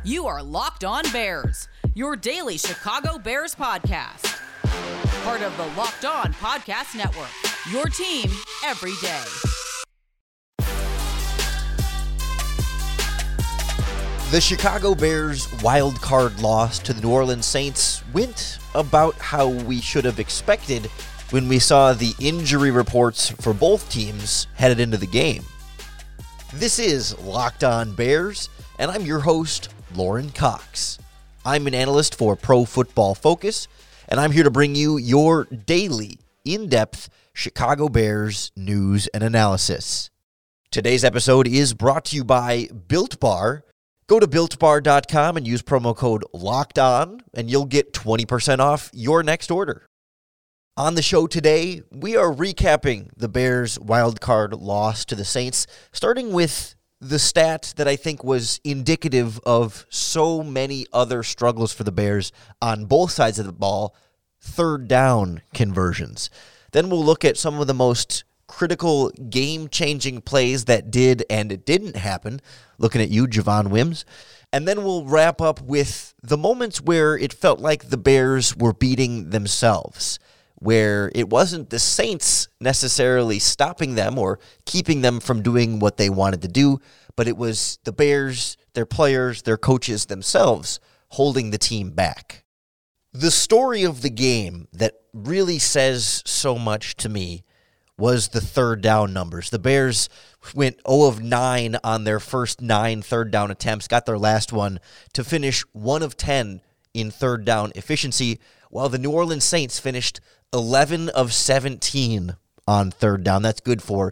You are Locked On Bears, your daily Chicago Bears podcast. Part of the Locked On Podcast Network, your team every day. The Chicago Bears wild card loss to the New Orleans Saints went about how we should have expected when we saw the injury reports for both teams headed into the game. This is Locked On Bears, and I'm your host, Lauren Cox. I'm an analyst for Pro Football Focus, and I'm here to bring you your daily, in-depth Chicago Bears news and analysis. Today's episode is brought to you by Built Bar. Go to BuiltBar.com and use promo code LOCKEDON, and you'll get 20% off your next order. On the show today, we are recapping the Bears' wildcard loss to the Saints, starting with the stat that I think was indicative of so many other struggles for the Bears on both sides of the ball, third down conversions. Then we'll look at some of the most critical game-changing plays that did and didn't happen, looking at you, Javon Wims. And then we'll wrap up with the moments where it felt like the Bears were beating themselves, where it wasn't the Saints necessarily stopping them or keeping them from doing what they wanted to do, but it was the Bears, their players, their coaches themselves holding the team back. The story of the game that really says so much to me was the third down numbers. The Bears went 0 of 9 on their first 9 third down attempts, got their last one to finish 1 of 10 in third down efficiency, while the New Orleans Saints finished 11 of 17 on third down. That's good for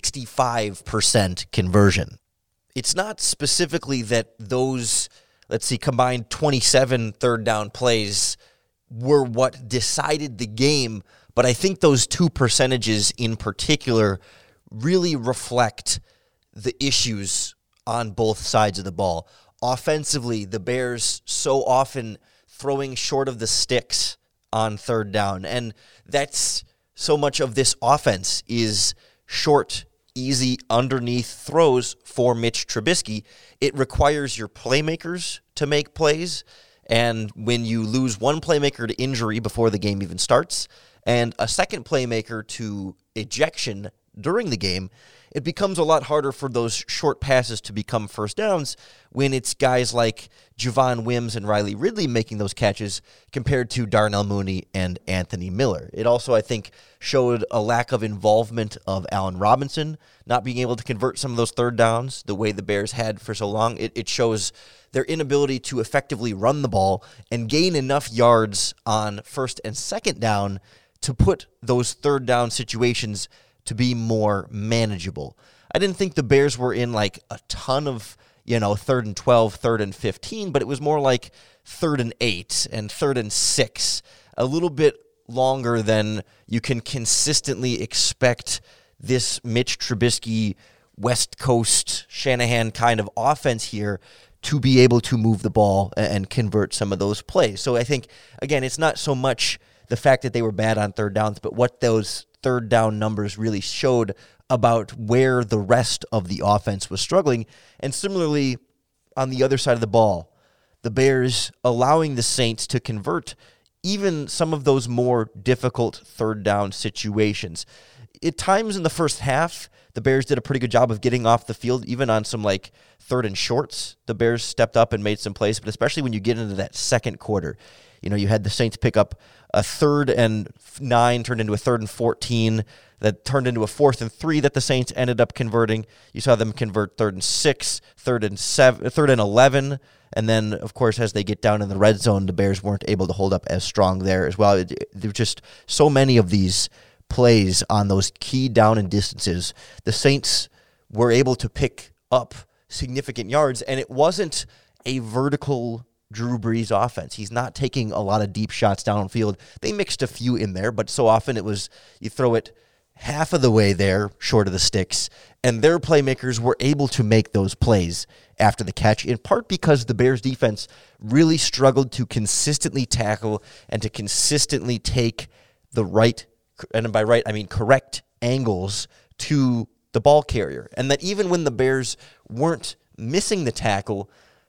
65% conversion. It's not specifically that those, combined 27 third down plays were what decided the game, but I think those two percentages in particular really reflect the issues on both sides of the ball. Offensively, the Bears so often throwing short of the sticks on third down, and that's so much of this offense is short, easy, underneath throws for Mitch Trubisky. It requires your playmakers to make plays, and when you lose one playmaker to injury before the game even starts, and a second playmaker to ejection during the game, it becomes a lot harder for those short passes to become first downs when it's guys like Javon Wims and Riley Ridley making those catches compared to Darnell Mooney and Anthony Miller. It also, I think, showed a lack of involvement of Allen Robinson, not being able to convert some of those third downs the way the Bears had for so long. It shows their inability to effectively run the ball and gain enough yards on first and second down to put those third down situations to be more manageable. I didn't think the Bears were in like a ton of, 3rd and 12, 3rd and 15, but it was more like 3rd and 8 and 3rd and 6, a little bit longer than you can consistently expect this Mitch Trubisky, West Coast, Shanahan kind of offense here to be able to move the ball and convert some of those plays. So I think, again, it's not so much the fact that they were bad on third downs, but what those third down numbers really showed about where the rest of the offense was struggling. And similarly, on the other side of the ball, the Bears allowing the Saints to convert even some of those more difficult third down situations. At times in the first half, the Bears did a pretty good job of getting off the field, even on some third and shorts. The Bears stepped up and made some plays, but especially when you get into that second quarter, you had the Saints pick up a 3rd and 9, turned into a 3rd and 14, that turned into a 4th and 3 that the Saints ended up converting. You saw them convert 3rd and 6, 3rd and 7, 3rd and 11, and then, of course, as they get down in the red zone, the Bears weren't able to hold up as strong there as well. There were just so many of these plays on those key down and distances. The Saints were able to pick up significant yards, and it wasn't a vertical Drew Brees offense. He's not taking a lot of deep shots downfield. They mixed a few in there, but so often it was you throw it half of the way there, short of the sticks, and their playmakers were able to make those plays after the catch, in part because the Bears defense really struggled to consistently tackle and to consistently take the right, and by right, I mean correct angles to the ball carrier. And that even when the Bears weren't missing the tackle,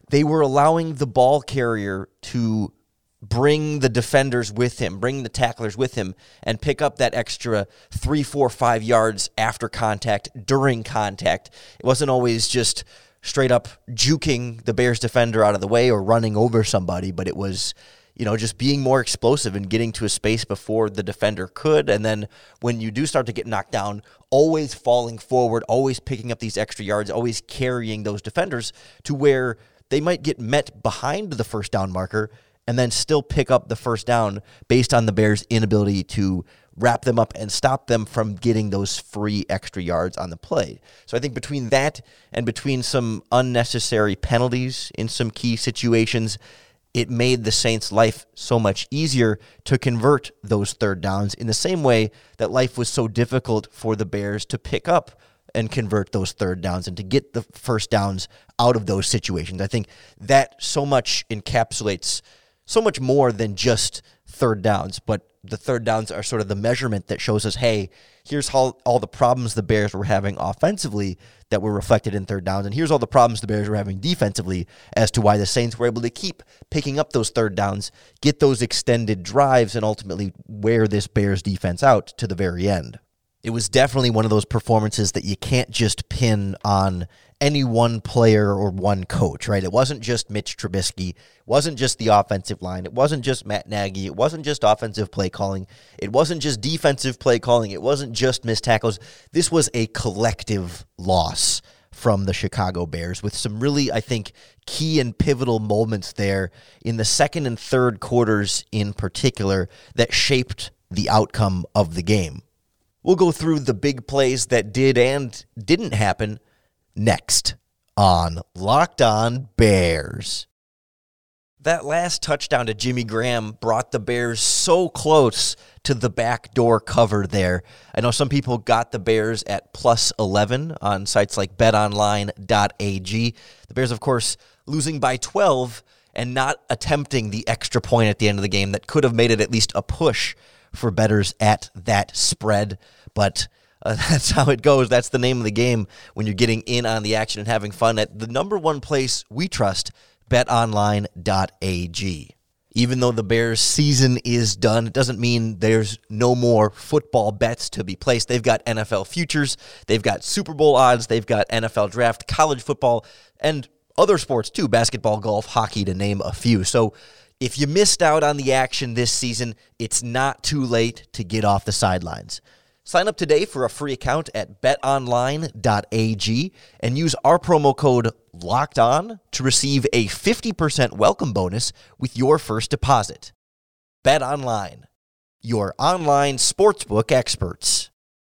they were allowing the ball carrier to bring the defenders with him, bring the tacklers with him, and pick up that extra 3, 4, 5 yards after contact, during contact. It wasn't always just straight up juking the Bears defender out of the way or running over somebody, but it was, just being more explosive and getting to a space before the defender could. And then when you do start to get knocked down, always falling forward, always picking up these extra yards, always carrying those defenders to where they might get met behind the first down marker and then still pick up the first down based on the Bears' inability to wrap them up and stop them from getting those free extra yards on the play. So I think between that and between some unnecessary penalties in some key situations, it made the Saints' life so much easier to convert those third downs in the same way that life was so difficult for the Bears to pick up and convert those third downs and to get the first downs out of those situations. I think that so much encapsulates so much more than just third downs, but the third downs are sort of the measurement that shows us, hey, here's how all the problems the Bears were having offensively that were reflected in third downs, and here's all the problems the Bears were having defensively as to why the Saints were able to keep picking up those third downs, get those extended drives, and ultimately wear this Bears defense out to the very end. It was definitely one of those performances that you can't just pin on any one player or one coach, right? It wasn't just Mitch Trubisky. It wasn't just the offensive line. It wasn't just Matt Nagy. It wasn't just offensive play calling. It wasn't just defensive play calling. It wasn't just missed tackles. This was a collective loss from the Chicago Bears with some really, I think, key and pivotal moments there in the second and third quarters in particular that shaped the outcome of the game. We'll go through the big plays that did and didn't happen next on Locked On Bears. That last touchdown to Jimmy Graham brought the Bears so close to the backdoor cover there. I know some people got the Bears at plus 11 on sites like betonline.ag. The Bears, of course, losing by 12 and not attempting the extra point at the end of the game that could have made it at least a push for bettors at that spread, but that's how it goes. That's the name of the game when you're getting in on the action and having fun at the number one place we trust, betonline.ag. Even though the Bears' season is done, it doesn't mean there's no more football bets to be placed. They've got NFL futures, they've got Super Bowl odds, they've got NFL draft, college football, and other sports too, basketball, golf, hockey, to name a few. So if you missed out on the action this season, it's not too late to get off the sidelines. Sign up today for a free account at betonline.ag and use our promo code LOCKEDON to receive a 50% welcome bonus with your first deposit. BetOnline, your online sportsbook experts.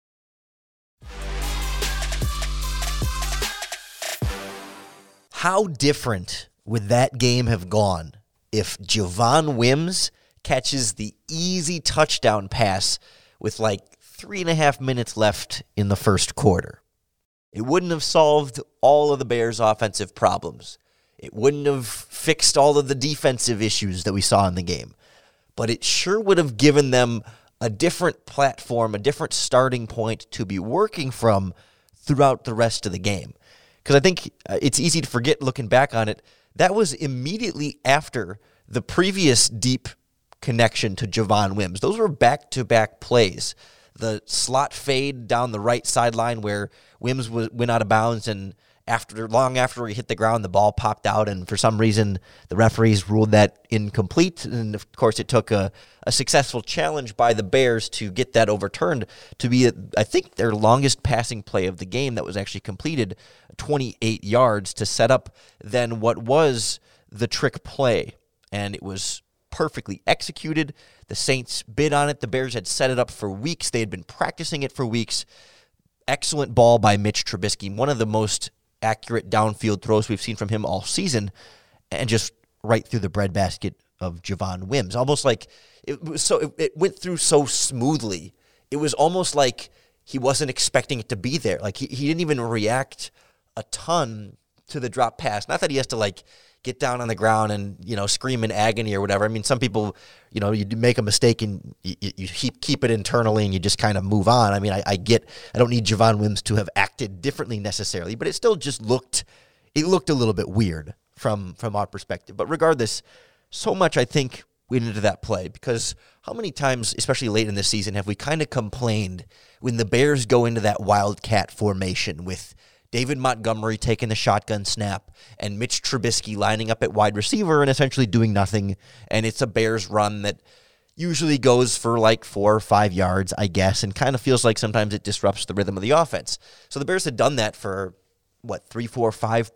How different would that game have gone if Javon Wims catches the easy touchdown pass with like 3.5 minutes left in the first quarter? It wouldn't have solved all of the Bears' offensive problems. It wouldn't have fixed all of the defensive issues that we saw in the game. But it sure would have given them a different platform, a different starting point to be working from throughout the rest of the game. Because I think it's easy to forget looking back on it. That was immediately after the previous deep connection to Javon Wims. Those were back-to-back plays. The slot fade down the right sideline where Wims went out of bounds, and long after he hit the ground, the ball popped out, and for some reason the referees ruled that incomplete. And of course, it took a successful challenge by the Bears to get that overturned to be, I think, their longest passing play of the game that was actually completed, 28 yards, to set up then what was the trick play. And it was perfectly executed. The Saints bid on it. The Bears had set it up for weeks. They had been practicing it for weeks. Excellent ball by Mitch Trubisky, one of the most accurate downfield throws we've seen from him all season, and just right through the breadbasket of Javon Wims. Almost like it went through so smoothly. It was almost like he wasn't expecting it to be there. Like he didn't even react a ton to the drop pass. Not that he has to like get down on the ground and, scream in agony or whatever. I mean, some people, you make a mistake and you keep it internally and you just kind of move on. I mean, I don't need Javon Wims to have acted differently necessarily, but it still just looked a little bit weird from our perspective. But regardless, so much I think went into that play, because how many times, especially late in this season, have we kind of complained when the Bears go into that wildcat formation with David Montgomery taking the shotgun snap and Mitch Trubisky lining up at wide receiver and essentially doing nothing, and it's a Bears run that usually goes for like 4 or 5 yards, I guess, and kind of feels like sometimes it disrupts the rhythm of the offense. So the Bears had done that for, 3, 4,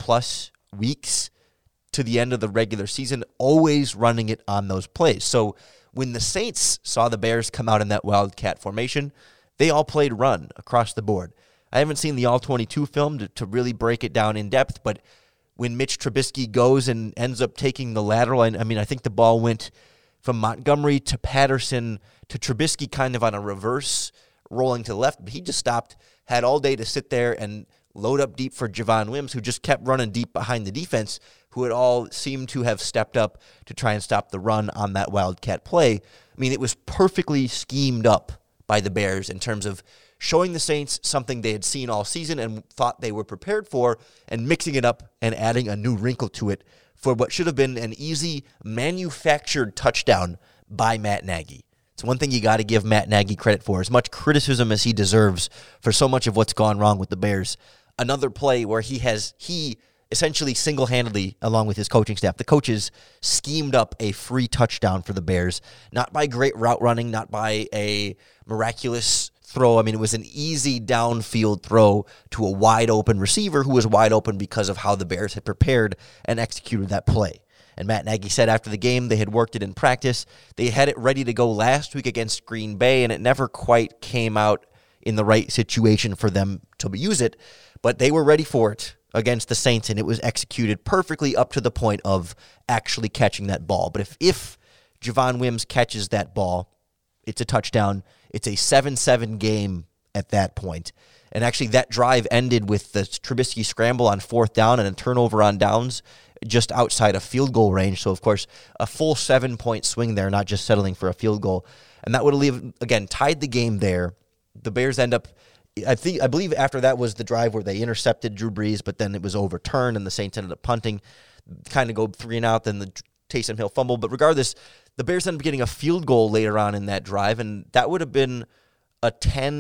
5+ weeks to the end of the regular season, always running it on those plays. So when the Saints saw the Bears come out in that wildcat formation, they all played run across the board. I haven't seen the All-22 film to really break it down in depth, but when Mitch Trubisky goes and ends up taking the lateral, I think the ball went from Montgomery to Patterson to Trubisky kind of on a reverse, rolling to the left. But he just stopped, had all day to sit there and load up deep for Javon Wims, who just kept running deep behind the defense, who had all seemed to have stepped up to try and stop the run on that wildcat play. It was perfectly schemed up by the Bears in terms of showing the Saints something they had seen all season and thought they were prepared for, and mixing it up and adding a new wrinkle to it for what should have been an easy manufactured touchdown by Matt Nagy. It's one thing you got to give Matt Nagy credit for, as much criticism as he deserves for so much of what's gone wrong with the Bears. Another play where he essentially single-handedly, along with his coaching staff, the coaches schemed up a free touchdown for the Bears, not by great route running, not by a miraculous throw. It was an easy downfield throw to a wide-open receiver who was wide open because of how the Bears had prepared and executed that play. And Matt Nagy said after the game they had worked it in practice. They had it ready to go last week against Green Bay, and it never quite came out in the right situation for them to use it, but they were ready for it against the Saints, and it was executed perfectly up to the point of actually catching that ball. But if Javon Wims catches that ball, it's a touchdown. It's a 7-7 game at that point. And actually that drive ended with the Trubisky scramble on 4th down and a turnover on downs just outside of field goal range. So, of course, a full 7-point swing there, not just settling for a field goal. And that would have, again, tied the game there. The Bears end up, I believe after that was the drive where they intercepted Drew Brees, but then it was overturned and the Saints ended up punting, kind of go 3-and-out, then the Taysom Hill fumble. But regardless, the Bears ended up getting a field goal later on in that drive, and that would have been a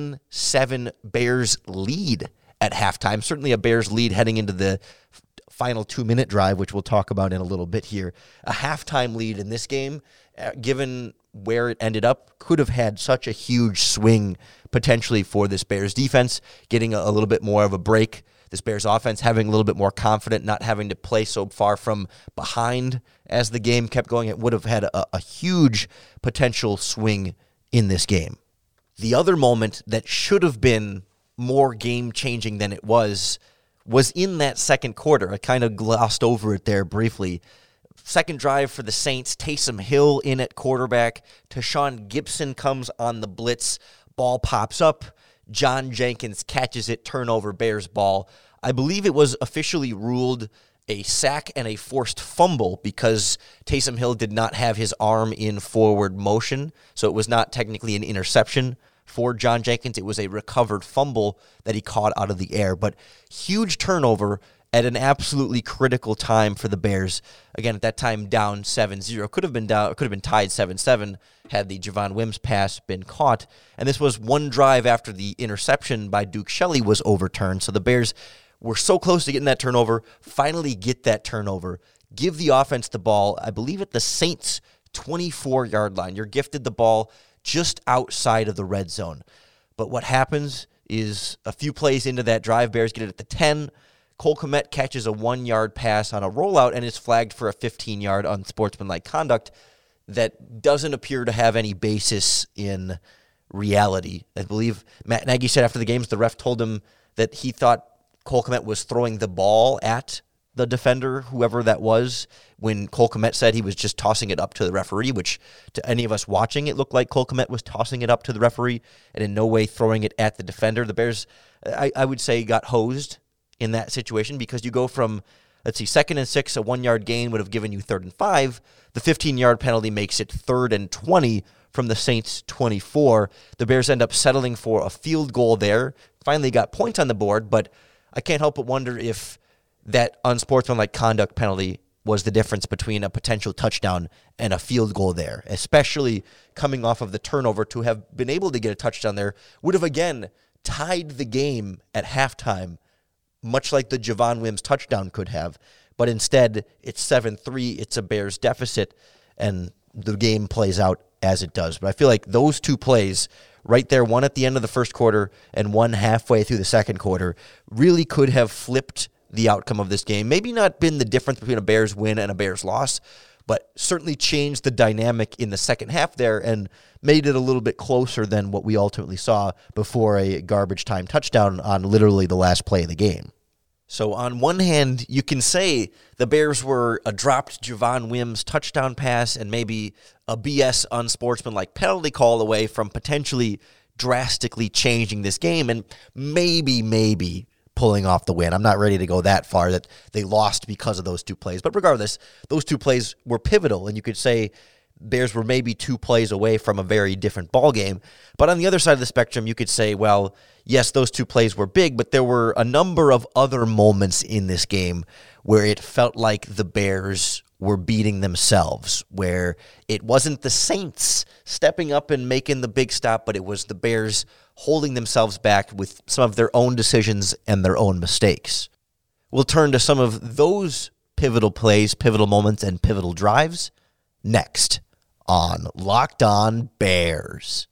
10-7 Bears lead at halftime. Certainly a Bears lead heading into the final 2-minute drive, which we'll talk about in a little bit here. A halftime lead in this game, given where it ended up, could have had such a huge swing potentially for this Bears defense, getting a little bit more of a break. This Bears offense having a little bit more confident, not having to play so far from behind as the game kept going. It would have had a huge potential swing in this game. The other moment that should have been more game-changing than it was in that second quarter. I kind of glossed over it there briefly. Second drive for the Saints, Taysom Hill in at quarterback. Tashawn Gibson comes on the blitz. Ball pops up. John Jenkins catches it, turnover, Bears ball. I believe it was officially ruled a sack and a forced fumble because Taysom Hill did not have his arm in forward motion, so it was not technically an interception for John Jenkins. It was a recovered fumble that he caught out of the air, but huge turnover at an absolutely critical time for the Bears. Again, at that time, down 7-0. Could have been tied 7-7 had the Javon Wims pass been caught. And this was one drive after the interception by Duke Shelley was overturned. So the Bears were so close to getting that turnover, finally get that turnover, give the offense the ball, I believe at the Saints' 24-yard line. You're gifted the ball just outside of the red zone. But what happens is a few plays into that drive, Bears get it at the 10. Cole Kmet catches a 1-yard pass on a rollout and is flagged for a 15-yard unsportsmanlike conduct that doesn't appear to have any basis in reality. I believe Matt Nagy said after the games the ref told him that he thought Cole Kmet was throwing the ball at the defender, whoever that was, when Cole Kmet said he was just tossing it up to the referee, which to any of us watching, it looked like Cole Kmet was tossing it up to the referee and in no way throwing it at the defender. The Bears, I would say, got hosed in that situation because you go from, 2nd and 6, a 1-yard gain would have given you 3rd and 5. The 15-yard penalty makes it 3rd and 20 from the Saints' 24. The Bears end up settling for a field goal there. Finally got points on the board, but I can't help but wonder if that unsportsmanlike conduct penalty was the difference between a potential touchdown and a field goal there, especially coming off of the turnover. To have been able to get a touchdown there would have, again, tied the game at halftime, much like the Javon Wims touchdown could have. But instead, it's 7-3, it's a Bears deficit, and the game plays out as it does. But I feel like those two plays right there, one at the end of the first quarter and one halfway through the second quarter, really could have flipped the outcome of this game. Maybe not been the difference between a Bears win and a Bears loss, but certainly changed the dynamic in the second half there and made it a little bit closer than what we ultimately saw before a garbage time touchdown on literally the last play of the game. So on one hand, you can say the Bears were a dropped Javon Wims touchdown pass and maybe a BS unsportsmanlike penalty call away from potentially drastically changing this game and maybe pulling off the win. I'm not ready to go that far that they lost because of those two plays. But regardless, those two plays were pivotal, and you could say Bears were maybe 2 plays away from a very different ball game. But on the other side of the spectrum, you could say, well, yes, those 2 plays were big, but there were a number of other moments in this game where it felt like the Bears were beating themselves, where it wasn't the Saints stepping up and making the big stop, but it was the Bears holding themselves back with some of their own decisions and their own mistakes. We'll turn to some of those pivotal plays, pivotal moments, and pivotal drives next on Locked On Bears.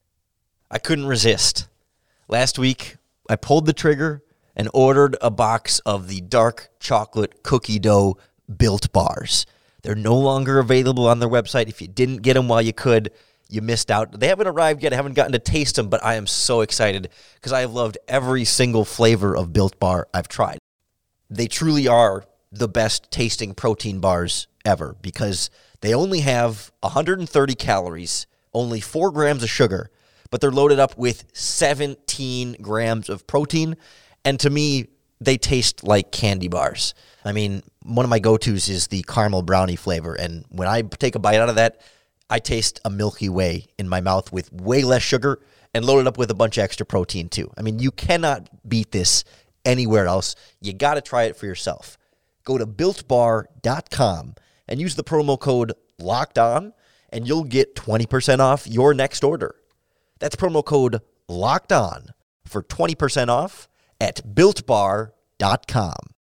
I couldn't resist. Last week, I pulled the trigger and ordered a box of the dark chocolate cookie dough Built Bars. They're no longer available on their website. If you didn't get them while you could, you missed out. They haven't arrived yet. I haven't gotten to taste them, but I am so excited because I have loved every single flavor of Built Bar I've tried. They truly are the best tasting protein bars ever because they only have 130 calories, only 4 grams of sugar, but they're loaded up with 17 grams of protein. And to me, they taste like candy bars. I mean, one of my go-tos is the caramel brownie flavor. And when I take a bite out of that, I taste a Milky Way in my mouth with way less sugar and loaded up with a bunch of extra protein too. I mean, you cannot beat this anywhere else. You got to try it for yourself. Go to BuiltBar.com and use the promo code LOCKEDON, and you'll get 20% off your next order. That's promo code LOCKEDON for 20% off at BuiltBar.com.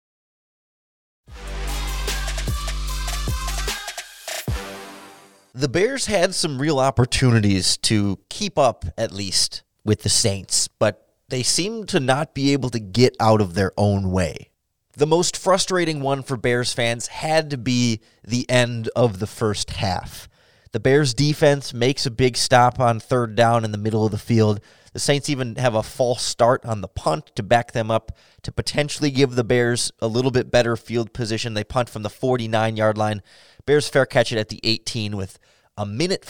The Bears had some real opportunities to keep up, at least, with the Saints, but they seemed to not be able to get out of their own way. The most frustrating one for Bears fans had to be the end of the first half. The Bears defense makes a big stop on 3rd down in the middle of the field. The Saints even have a false start on the punt to back them up to potentially give the Bears a little bit better field position. They punt from the 49-yard line. Bears fair catch it at the 18 with a minute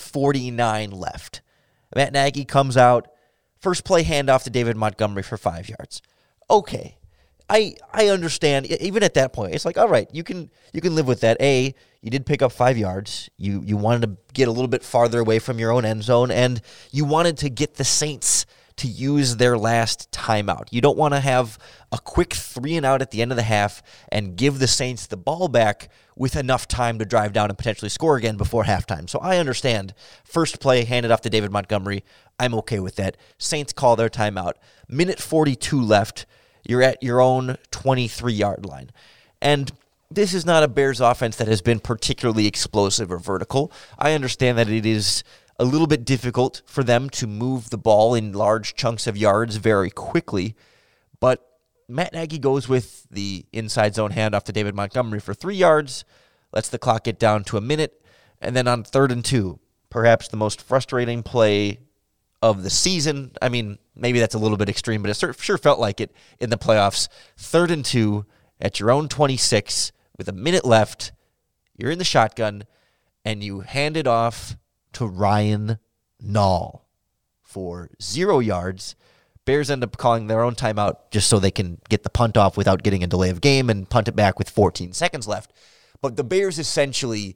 49 left. Matt Nagy comes out. First play handoff to David Montgomery for 5 yards. Okay. I understand. Even at that point, it's like, all right, you can live with that. A, you did pick up 5 yards. You wanted to get a little bit farther away from your own end zone, and you wanted to get the Saints to use their last timeout. You don't want to have a quick 3-and-out at the end of the half and give the Saints the ball back with enough time to drive down and potentially score again before halftime. So I understand. First play handed off to David Montgomery. I'm okay with that. Saints call their timeout. Minute 42 left. You're at your own 23-yard line. And this is not a Bears offense that has been particularly explosive or vertical. I understand that it is a little bit difficult for them to move the ball in large chunks of yards very quickly. But Matt Nagy goes with the inside zone handoff to David Montgomery for 3 yards, lets the clock get down to a minute, and then on 3rd and 2, perhaps the most frustrating play of the season. I mean, maybe that's a little bit extreme, but it sure felt like it in the playoffs. 3rd and 2 at your own 26 with a minute left. You're in the shotgun, and you hand it off to Ryan Nall for 0 yards. Bears end up calling their own timeout just so they can get the punt off without getting a delay of game and punt it back with 14 seconds left. But the Bears essentially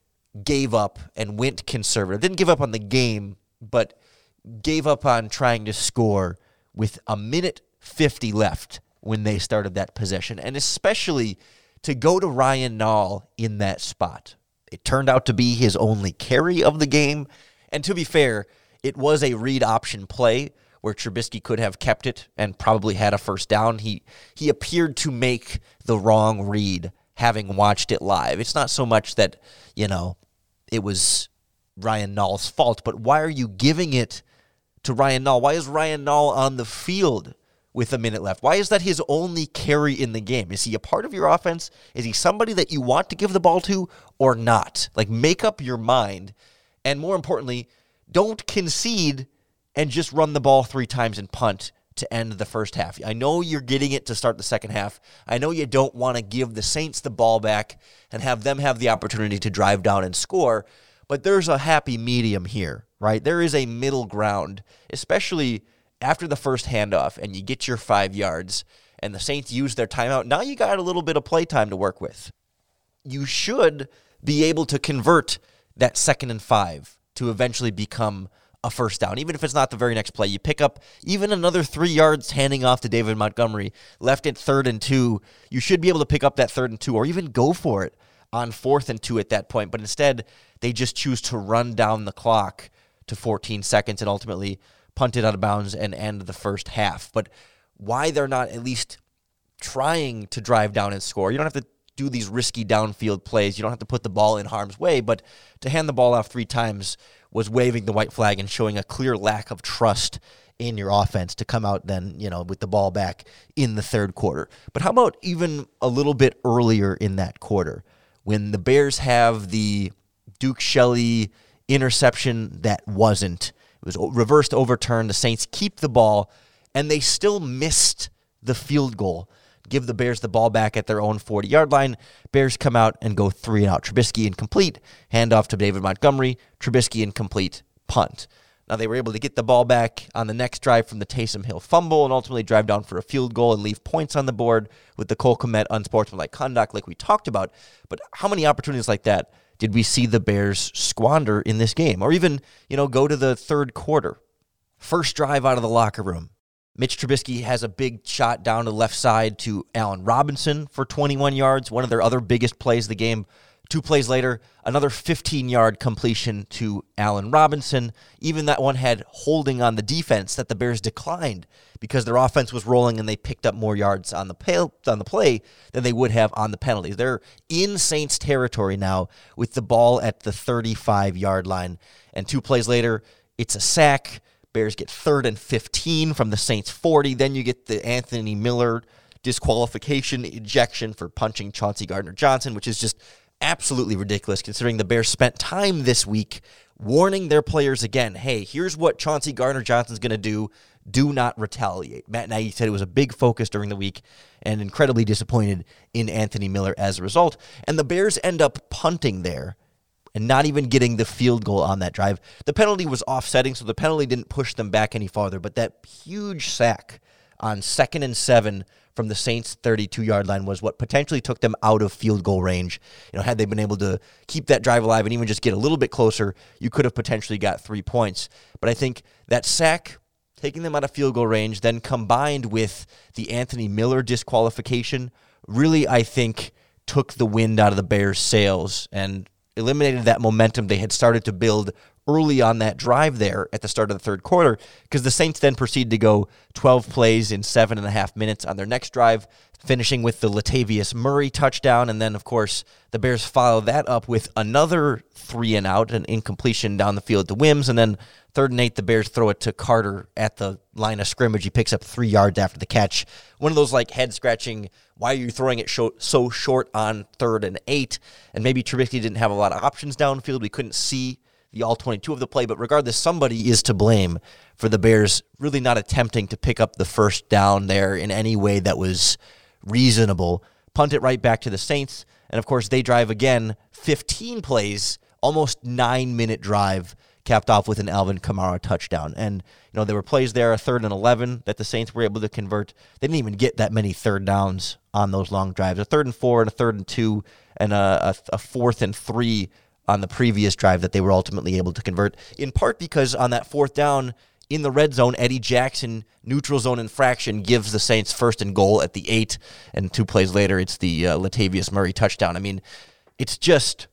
gave up and went conservative. Didn't give up on the game, but gave up on trying to score with a minute 50 left when they started that possession. And especially to go to Ryan Nall in that spot. It turned out to be his only carry of the game. And to be fair, it was a read option play where Trubisky could have kept it and probably had a first down. He appeared to make the wrong read having watched it live. It's not so much that, it was Ryan Nall's fault, but why are you giving it to Ryan Nall? Why is Ryan Nall on the field with a minute left? Why is that his only carry in the game? Is he a part of your offense? Is he somebody that you want to give the ball to or not? Make up your mind. And more importantly, don't concede and just run the ball 3 times and punt to end the first half. I know you're getting it to start the second half. I know you don't want to give the Saints the ball back and have them have the opportunity to drive down and score, but there's a happy medium here, right? There is a middle ground, especially after the first handoff and you get your 5 yards and the Saints use their timeout. Now you got a little bit of play time to work with. You should be able to convert that 2nd and 5 to eventually become a first down. Even if it's not the very next play, you pick up even another 3 yards handing off to David Montgomery, left at 3rd and 2. You should be able to pick up that 3rd and 2 or even go for it on 4th and 2 at that point. But instead, they just choose to run down the clock to 14 seconds and ultimately punt it out of bounds and end the first half. But why they're not at least trying to drive down and score? You don't have to do these risky downfield plays. You don't have to put the ball in harm's way, but to hand the ball off 3 times was waving the white flag and showing a clear lack of trust in your offense to come out then, with the ball back in the 3rd quarter. But how about even a little bit earlier in that quarter when the Bears have the Duke Shelley interception that wasn't. It was reversed, overturned. The Saints keep the ball, and they still missed the field goal. Give the Bears the ball back at their own 40-yard line. Bears come out and go 3 and out. Trubisky incomplete. Handoff to David Montgomery. Trubisky incomplete. Punt. Now they were able to get the ball back on the next drive from the Taysom Hill fumble and ultimately drive down for a field goal and leave points on the board with the Cole Kmet unsportsmanlike conduct like we talked about. But how many opportunities like that did we see the Bears squander in this game? Or even, go to the 3rd quarter. First drive out of the locker room. Mitch Trubisky has a big shot down to the left side to Allen Robinson for 21 yards, one of their other biggest plays of the game. 2 plays later, another 15-yard completion to Allen Robinson. Even that one had holding on the defense that the Bears declined because their offense was rolling and they picked up more yards on the play than they would have on the penalties. They're in Saints territory now with the ball at the 35-yard line. And 2 plays later, it's a sack. Bears get 3rd and 15 from the Saints 40. Then you get the Anthony Miller disqualification ejection for punching Chauncey Gardner-Johnson, which is just absolutely ridiculous considering the Bears spent time this week warning their players again, hey, here's what Chauncey Gardner-Johnson's going to do. Do not retaliate. Matt Nagy said it was a big focus during the week and incredibly disappointed in Anthony Miller as a result. And the Bears end up punting there and not even getting the field goal on that drive. The penalty was offsetting, so the penalty didn't push them back any farther, but that huge sack on 2nd and 7 from the Saints' 32-yard line was what potentially took them out of field goal range. Had they been able to keep that drive alive and even just get a little bit closer, you could have potentially got 3 points. But I think that sack, taking them out of field goal range, then combined with the Anthony Miller disqualification, really, I think, took the wind out of the Bears' sails and eliminated that momentum they had started to build early on that drive there at the start of the 3rd quarter, because the Saints then proceeded to go 12 plays in 7.5 minutes on their next drive, finishing with the Latavius Murray touchdown, and then, of course, the Bears followed that up with another 3 and out, an incompletion down the field to Wims, and then 3rd and 8, the Bears throw it to Carter at the line of scrimmage. He picks up 3 yards after the catch. One of those, head-scratching, why are you throwing it so short on 3rd and 8? And maybe Trubisky didn't have a lot of options downfield. We couldn't see the all-22 of the play, but regardless, somebody is to blame for the Bears really not attempting to pick up the first down there in any way that was reasonable. Punt it right back to the Saints, and of course, they drive again, 15 plays, almost 9-minute drive, capped off with an Alvin Kamara touchdown. And, there were plays there, a 3rd and 11 that the Saints were able to convert. They didn't even get that many 3rd downs on those long drives. A 3rd and 4 and a 3rd and 2 and a 4th and 3 on the previous drive that they were ultimately able to convert, in part because on that 4th down, in the red zone, Eddie Jackson, neutral zone infraction, gives the Saints 1st and goal at the 8, and 2 plays later, it's the Latavius Murray touchdown. I mean, it's just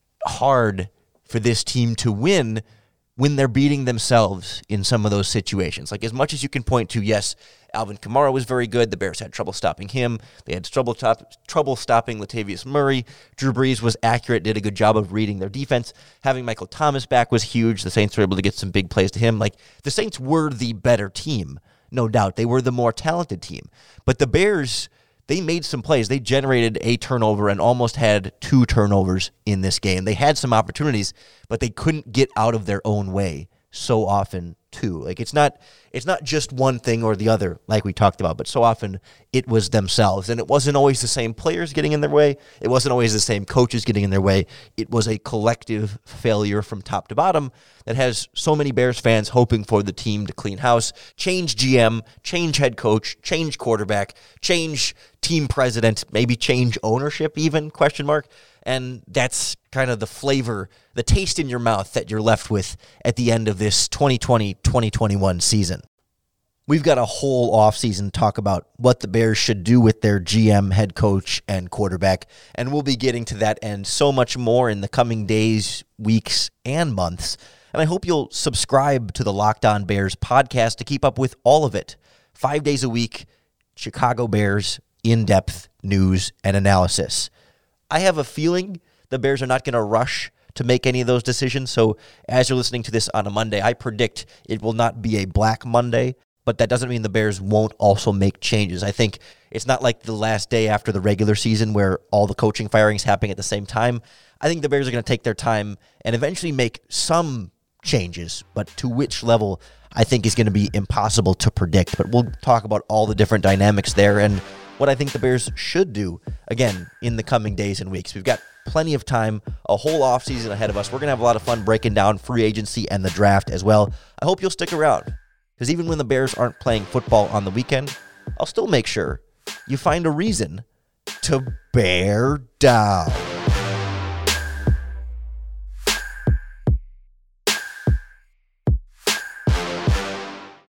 hard for this team to win when they're beating themselves in some of those situations. Like, as much as you can point to, yes, Alvin Kamara was very good. The Bears had trouble stopping him. They had trouble stopping Latavius Murray. Drew Brees was accurate, did a good job of reading their defense. Having Michael Thomas back was huge. The Saints were able to get some big plays to him. Like, the Saints were the better team, no doubt. They were the more talented team. But the Bears, they made some plays. They generated a turnover and almost had 2 turnovers in this game. They had some opportunities, but they couldn't get out of their own way so often too. Like, it's not just one thing or the other like we talked about, but so often it was themselves. And it wasn't always the same players getting in their way. It wasn't always the same coaches getting in their way. It was a collective failure from top to bottom that has so many Bears fans hoping for the team to clean house, change GM, change head coach, change quarterback, change team president, maybe change ownership even, ? And that's kind of the flavor, the taste in your mouth that you're left with at the end of this 2020-2021 season. We've got a whole offseason to talk about what the Bears should do with their GM, head coach, and quarterback, and we'll be getting to that and so much more in the coming days, weeks, and months. And I hope you'll subscribe to the Locked On Bears podcast to keep up with all of it. 5 days a week, Chicago Bears in-depth news and analysis. I have a feeling the Bears are not going to rush to make any of those decisions. So as you're listening to this on a Monday, I predict it will not be a Black Monday, but that doesn't mean the Bears won't also make changes. I think it's not like the last day after the regular season where all the coaching firings happening at the same time. I think the Bears are going to take their time and eventually make some changes, but to which level I think is going to be impossible to predict. But we'll talk about all the different dynamics there and what I think the Bears should do, again, in the coming days and weeks. We've got plenty of time, a whole offseason ahead of us. We're going to have a lot of fun breaking down free agency and the draft as well. I hope you'll stick around, because even when the Bears aren't playing football on the weekend, I'll still make sure you find a reason to bear down.